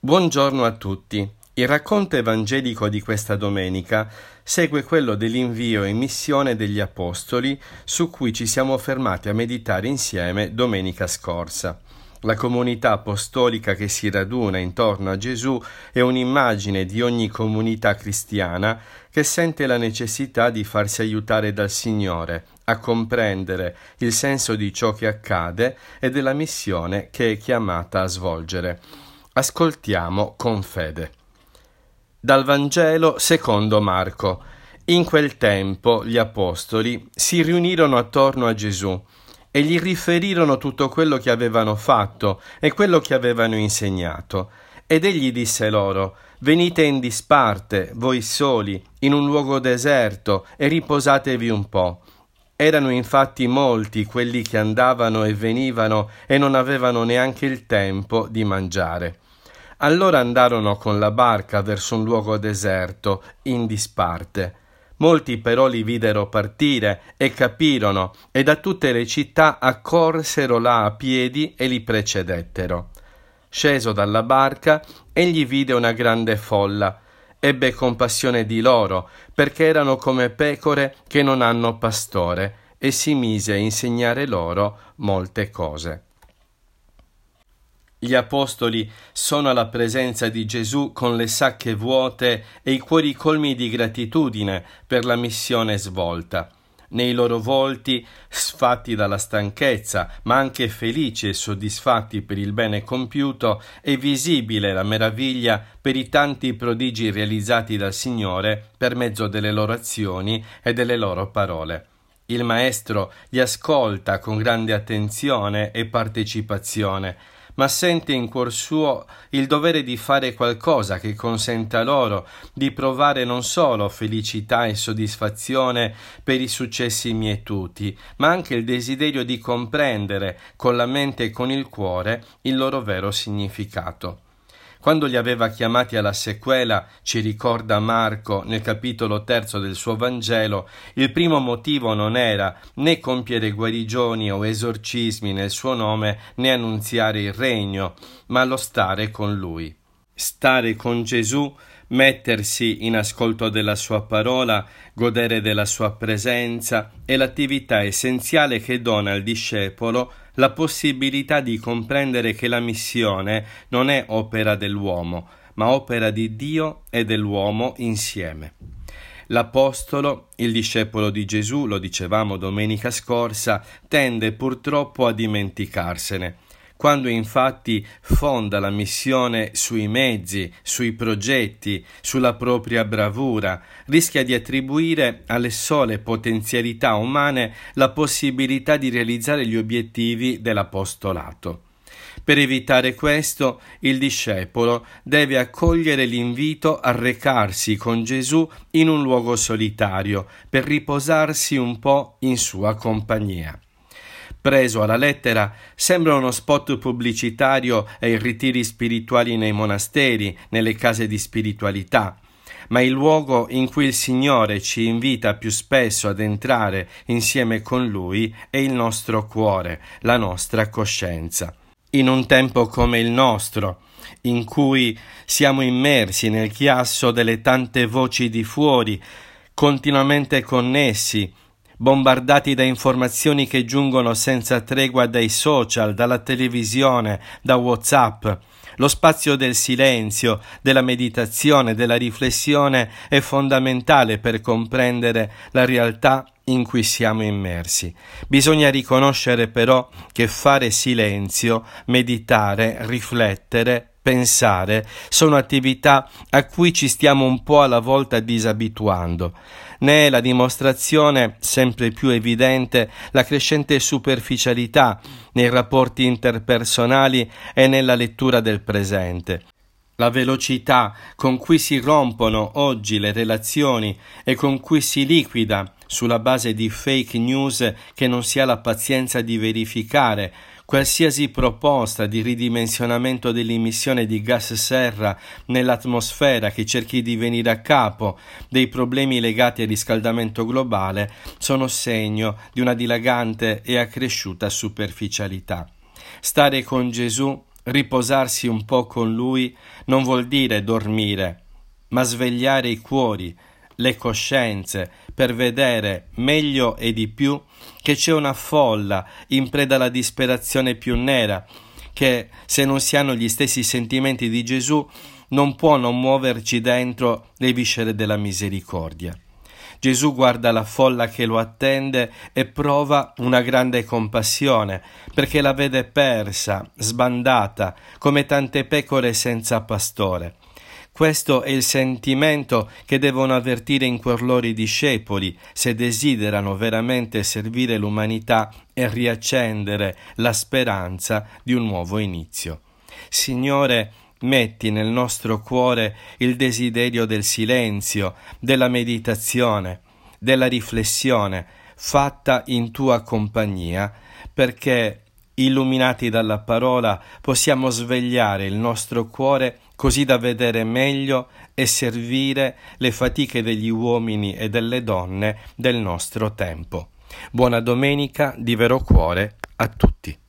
Buongiorno a tutti. Il racconto evangelico di questa domenica segue quello dell'invio in missione degli Apostoli, su cui ci siamo fermati a meditare insieme domenica scorsa. La comunità apostolica che si raduna intorno a Gesù è un'immagine di ogni comunità cristiana che sente la necessità di farsi aiutare dal Signore a comprendere il senso di ciò che accade e della missione che è chiamata a svolgere. Ascoltiamo con fede. Dal Vangelo secondo Marco. In quel tempo gli apostoli si riunirono attorno a Gesù e gli riferirono tutto quello che avevano fatto e quello che avevano insegnato. Ed egli disse loro: venite in disparte, voi soli, in un luogo deserto, e riposatevi un po'. Erano infatti molti quelli che andavano e venivano e non avevano neanche il tempo di mangiare. Allora andarono con la barca verso un luogo deserto, in disparte. Molti però li videro partire e capirono, e da tutte le città accorsero là a piedi e li precedettero. Sceso dalla barca, egli vide una grande folla. Ebbe compassione di loro, perché erano come pecore che non hanno pastore, e si mise a insegnare loro molte cose. Gli apostoli sono alla presenza di Gesù con le sacche vuote e i cuori colmi di gratitudine per la missione svolta. Nei loro volti, sfatti dalla stanchezza, ma anche felici e soddisfatti per il bene compiuto, è visibile la meraviglia per i tanti prodigi realizzati dal Signore per mezzo delle loro azioni e delle loro parole. Il Maestro li ascolta con grande attenzione e partecipazione, ma sente in cuor suo il dovere di fare qualcosa che consenta loro di provare non solo felicità e soddisfazione per i successi mietuti, ma anche il desiderio di comprendere con la mente e con il cuore il loro vero significato. Quando li aveva chiamati alla sequela, ci ricorda Marco nel capitolo 3 del suo Vangelo, il primo motivo non era né compiere guarigioni o esorcismi nel suo nome, né annunziare il regno, ma lo stare con lui. Stare con Gesù, mettersi in ascolto della sua parola, godere della sua presenza è l'attività essenziale che dona al discepolo la possibilità di comprendere che la missione non è opera dell'uomo, ma opera di Dio e dell'uomo insieme. L'apostolo, il discepolo di Gesù, lo dicevamo domenica scorsa, tende purtroppo a dimenticarsene. Quando infatti fonda la missione sui mezzi, sui progetti, sulla propria bravura, rischia di attribuire alle sole potenzialità umane la possibilità di realizzare gli obiettivi dell'apostolato. Per evitare questo, il discepolo deve accogliere l'invito a recarsi con Gesù in un luogo solitario per riposarsi un po' in sua compagnia. Preso alla lettera, sembra uno spot pubblicitario ai ritiri spirituali nei monasteri, nelle case di spiritualità, ma il luogo in cui il Signore ci invita più spesso ad entrare insieme con Lui è il nostro cuore, la nostra coscienza. In un tempo come il nostro, in cui siamo immersi nel chiasso delle tante voci di fuori, continuamente connessi, bombardati da informazioni che giungono senza tregua dai social, dalla televisione, da WhatsApp. Lo spazio del silenzio, della meditazione, della riflessione è fondamentale per comprendere la realtà in cui siamo immersi. Bisogna riconoscere però che fare silenzio, meditare, riflettere, pensare sono attività a cui ci stiamo un po' alla volta disabituando. Ne è la dimostrazione sempre più evidente la crescente superficialità nei rapporti interpersonali e nella lettura del presente. La velocità con cui si rompono oggi le relazioni e con cui si liquida sulla base di fake news che non si ha la pazienza di verificare qualsiasi proposta di ridimensionamento dell'emissione di gas serra nell'atmosfera che cerchi di venire a capo dei problemi legati al riscaldamento globale sono segno di una dilagante e accresciuta superficialità. Stare con Gesù Riposarsi un po' con Lui non vuol dire dormire, ma svegliare i cuori, le coscienze, per vedere meglio e di più che c'è una folla in preda alla disperazione più nera, che se non si hanno gli stessi sentimenti di Gesù non può non muoverci dentro le viscere della misericordia. Gesù guarda la folla che lo attende e prova una grande compassione, perché la vede persa, sbandata, come tante pecore senza pastore. Questo è il sentimento che devono avvertire in cuor loro i discepoli, se desiderano veramente servire l'umanità e riaccendere la speranza di un nuovo inizio. Signore, metti nel nostro cuore il desiderio del silenzio, della meditazione, della riflessione, fatta in tua compagnia, perché, illuminati dalla parola, possiamo svegliare il nostro cuore così da vedere meglio e servire le fatiche degli uomini e delle donne del nostro tempo. Buona domenica di vero cuore a tutti.